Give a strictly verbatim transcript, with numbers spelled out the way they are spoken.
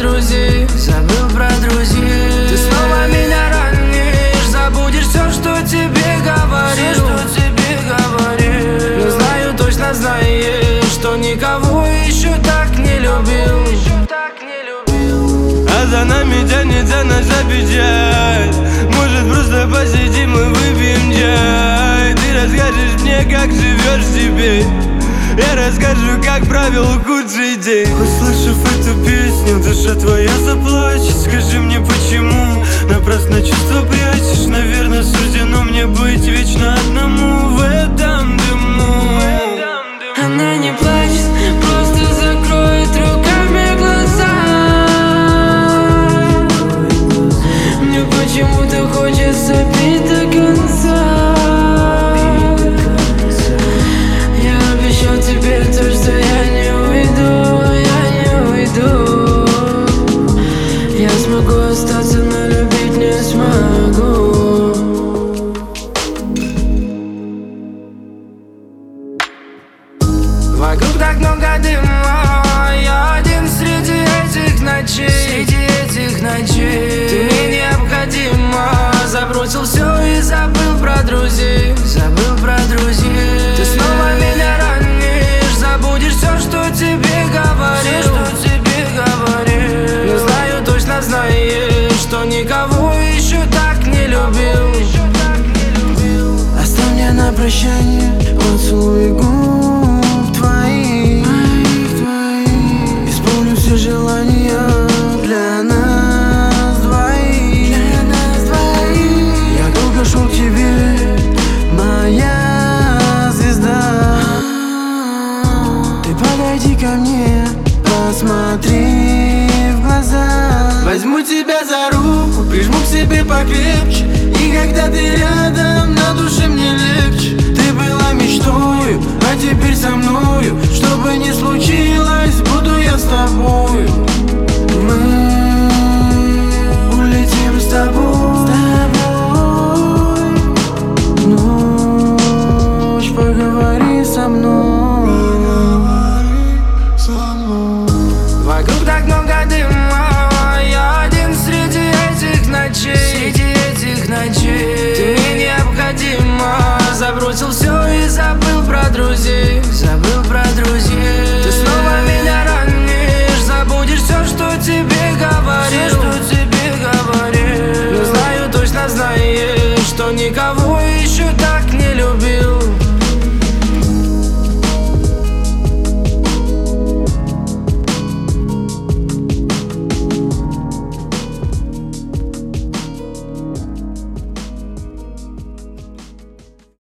друзей, забыл про друзей. Ты снова меня ранишь, забудешь все, что тебе говорил, все, что тебе говорил. Но знаю, точно знаешь, что никого еще так не любил. А за нами тянется наша печаль. Может, просто посидим и выпьем чай. Ты расскажешь мне, как живешь теперь, я расскажу, как провел худший день. Услышав эту песню, душа твоя заплачет. Скажи мне, почему напрасно чувства прячешь? Наверное, суждено мне быть вечно одному в этом дыму. Она не плачет, просто закроет руками глаза. Мне почему-то хочется пить до конца. Я обещал тебе то, что я не уйду, я не уйду. Я смогу остаться, но любить не смогу. Вокруг так много дыма, я один среди этих ночей, среди этих ночей. Ты мне необходима, забросил все и забыл про друзей, забыл про друзей. Ты снова меня ранишь, забудешь все, что тебе говорил, все, что тебе говорил. Но знаю, точно знаешь, что никого еще так не любил. Оставь мне на прощание поцелуй губ твоих, исполню все желания для нас двоих. Я долго шел к тебе, моя звезда. Ты подойди ко мне, посмотри в глаза. Возьму тебя за руку, прижму к себе покрепче, и когда ты рядом,